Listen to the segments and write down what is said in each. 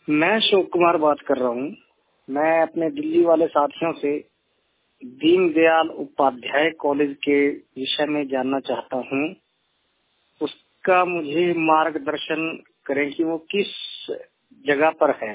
मैं अशोक कुमार बात कर रहा हूँ। मैं अपने दिल्ली वाले साथियों से दीनदयाल उपाध्याय कॉलेज के विषय में जानना चाहता हूँ। उसका मुझे मार्गदर्शन करें कि वो किस जगह पर है।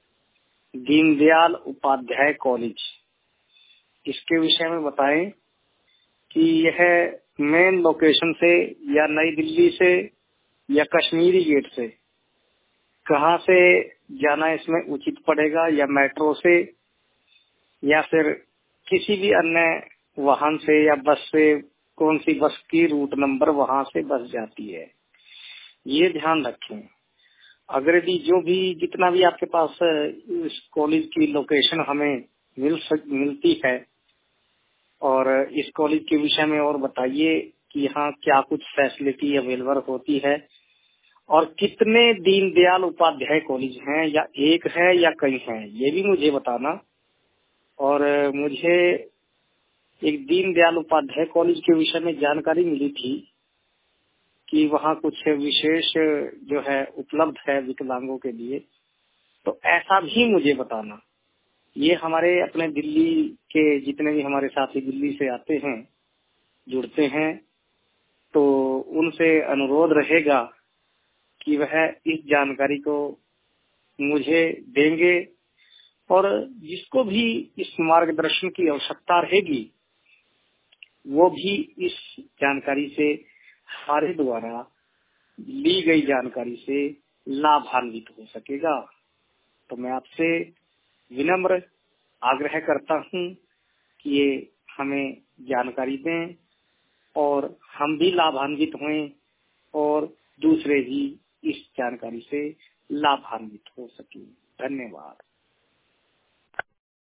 दीनदयाल उपाध्याय कॉलेज, इसके विषय में बताएं कि यह मेन लोकेशन से या नई दिल्ली से या कश्मीरी गेट से कहाँ से जाना इसमें उचित पड़ेगा, या मेट्रो से या फिर किसी भी अन्य वाहन से या बस से, कौन सी बस की रूट नंबर वहां से बस जाती है, ये ध्यान रखें। अगर यदि जो भी जितना भी आपके पास इस कॉलेज की लोकेशन हमें मिलती है, और इस कॉलेज के विषय में और बताइए कि यहाँ क्या कुछ फैसिलिटी अवेलेबल होती है, और कितने दीनदयाल उपाध्याय कॉलेज हैं, या एक है या कई हैं, ये भी मुझे बताना। और मुझे एक दीनदयाल उपाध्याय कॉलेज के विषय में जानकारी मिली थी कि वहाँ कुछ विशेष जो है उपलब्ध है विकलांगों के लिए, तो ऐसा भी मुझे बताना। ये हमारे अपने दिल्ली के जितने भी हमारे साथी दिल्ली से आते हैं, जुड़ते हैं, तो उनसे अनुरोध रहेगा कि वह इस जानकारी को मुझे देंगे, और जिसको भी इस मार्गदर्शन की आवश्यकता रहेगी वो भी इस जानकारी से, हमारे द्वारा ली गई जानकारी से लाभान्वित हो सकेगा। तो मैं आपसे विनम्र आग्रह करता हूँ कि ये हमें जानकारी दें और हम भी लाभान्वित हों और दूसरे भी इस जानकारी से लाभान्वित हो सके। धन्यवाद।